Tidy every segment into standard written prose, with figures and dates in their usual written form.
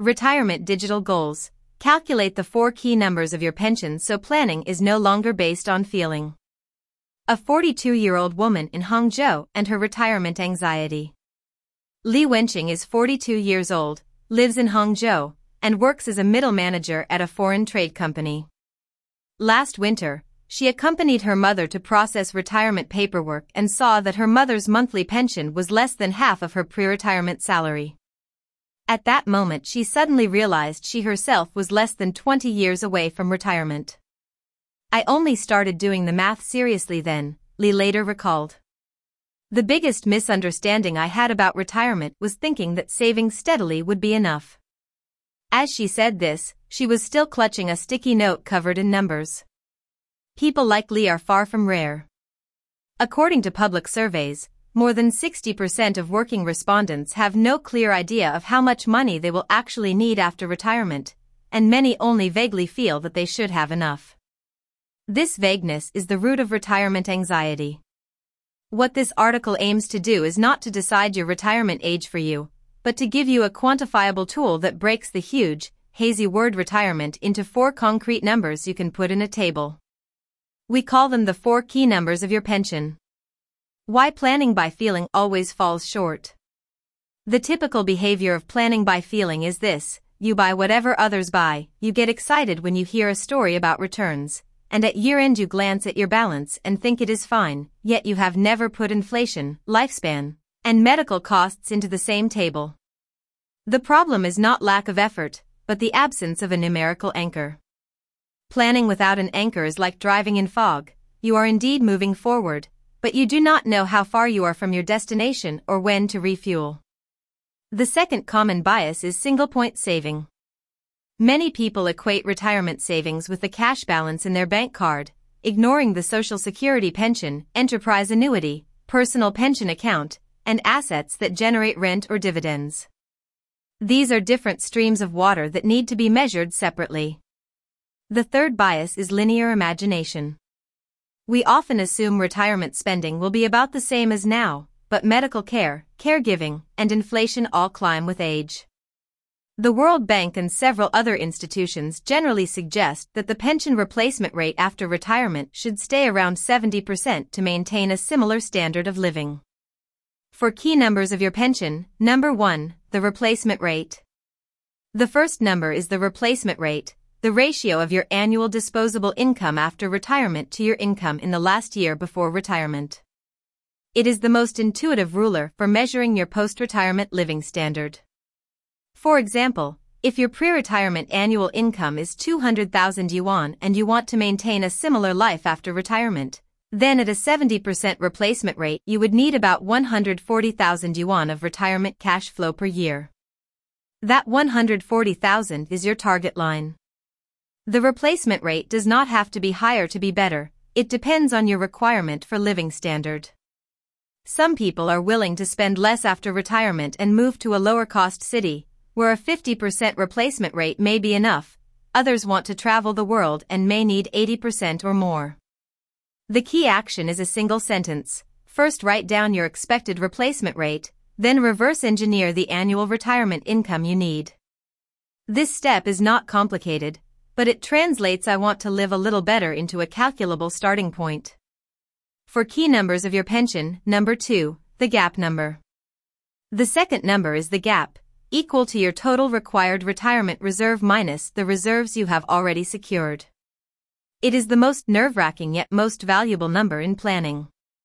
Retirement digital goals. Calculate the 4 key numbers of your pension so planning is no longer based on feeling. A 42-year-old woman in Hangzhou and her retirement anxiety. Li Wenqing is 42 years old, lives in Hangzhou, and works as a middle manager at a foreign trade company. Last winter, she accompanied her mother to process retirement paperwork and saw that her mother's monthly pension was less than half of her pre-retirement salary. At that moment she suddenly realized she herself was less than 20 years away from retirement. I only started doing the math seriously then, Li later recalled. The biggest misunderstanding I had about retirement was thinking that saving steadily would be enough. As she said this, she was still clutching a sticky note covered in numbers. People like Li are far from rare. According to public surveys, more than 60% of working respondents have no clear idea of how much money they will actually need after retirement, and many only vaguely feel that they should have enough. This vagueness is the root of retirement anxiety. What this article aims to do is not to decide your retirement age for you, but to give you a quantifiable tool that breaks the huge, hazy word retirement into 4 concrete numbers you can put in a table. We call them the 4 key numbers of your pension. Why planning by feeling always falls short. The typical behavior of planning by feeling is this: you buy whatever others buy, you get excited when you hear a story about returns, and at year-end you glance at your balance and think it is fine, yet you have never put inflation, lifespan, and medical costs into the same table. The problem is not lack of effort, but the absence of a numerical anchor. Planning without an anchor is like driving in fog. You are indeed moving forward, but you do not know how far you are from your destination or when to refuel. The second common bias is single-point saving. Many people equate retirement savings with the cash balance in their bank card, ignoring the Social Security pension, enterprise annuity, personal pension account, and assets that generate rent or dividends. These are different streams of water that need to be measured separately. The third bias is linear imagination. We often assume retirement spending will be about the same as now, but medical care, caregiving, and inflation all climb with age. The World Bank and several other institutions generally suggest that the pension replacement rate after retirement should stay around 70% to maintain a similar standard of living. For key numbers of your pension, number 1, the replacement rate. The first number is the replacement rate, the ratio of your annual disposable income after retirement to your income in the last year before retirement. It is the most intuitive ruler for measuring your post-retirement living standard. For example, if your pre-retirement annual income is 200,000 yuan and you want to maintain a similar life after retirement, then at a 70% replacement rate you would need about 140,000 yuan of retirement cash flow per year. That 140,000 is your target line. The replacement rate does not have to be higher to be better, it depends on your requirement for living standard. Some people are willing to spend less after retirement and move to a lower-cost city, where a 50% replacement rate may be enough. Others want to travel the world and may need 80% or more. The key action is a single sentence. First write down your expected replacement rate, then reverse engineer the annual retirement income you need. This step is not complicated, but it translates "I want to live a little better" into a calculable starting point. For key numbers of your pension, number 2, the gap number. The second number is the gap, equal to your total required retirement reserve minus the reserves you have already secured. It is the most nerve-wracking yet most valuable number in planning.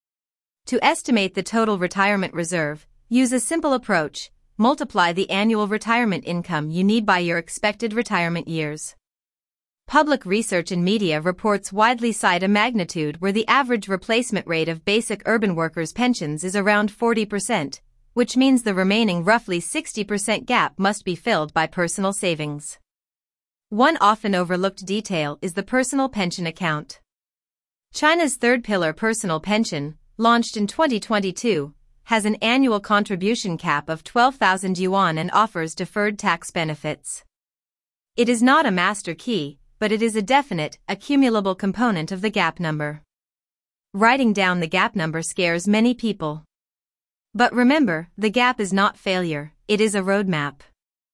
To estimate the total retirement reserve, use a simple approach: multiply the annual retirement income you need by your expected retirement years. Public research and media reports widely cite a magnitude where the average replacement rate of basic urban workers' pensions is around 40%, which means the remaining roughly 60% gap must be filled by personal savings. One often overlooked detail is the personal pension account. China's third pillar personal pension, launched in 2022, has an annual contribution cap of 12,000 yuan and offers deferred tax benefits. It is not a master key, but it is a definite, accumulable component of the gap number. Writing down the gap number scares many people. But remember, the gap is not failure, it is a roadmap.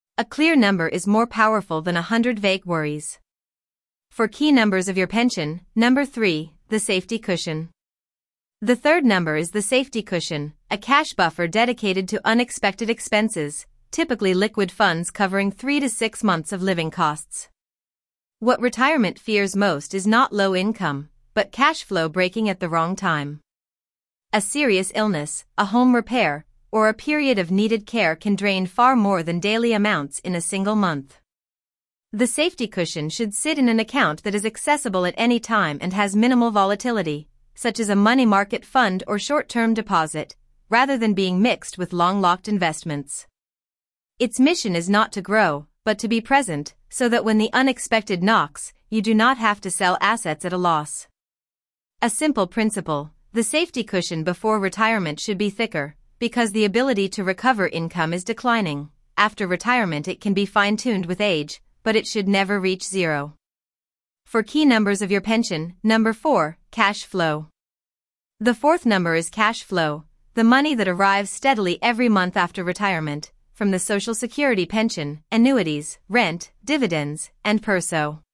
A clear number is more powerful than 100 vague worries. For key numbers of your pension, number 3, the safety cushion. The third number is the safety cushion, a cash buffer dedicated to unexpected expenses, typically liquid funds covering 3 to 6 months of living costs. What retirement fears most is not low income, but cash flow breaking at the wrong time. A serious illness, a home repair, or a period of needed care can drain far more than daily amounts in a single month. The safety cushion should sit in an account that is accessible at any time and has minimal volatility, such as a money market fund or short-term deposit, rather than being mixed with long-locked investments. Its mission is not to grow, but to be present, so that when the unexpected knocks, you do not have to sell assets at a loss. A simple principle: the safety cushion before retirement should be thicker, because the ability to recover income is declining. After retirement it can be fine-tuned with age, but it should never reach zero. For key numbers of your pension, number 4, cash flow. The fourth number is cash flow, the money that arrives steadily every month after retirement, from the Social Security pension, annuities, rent, dividends, and PERSO.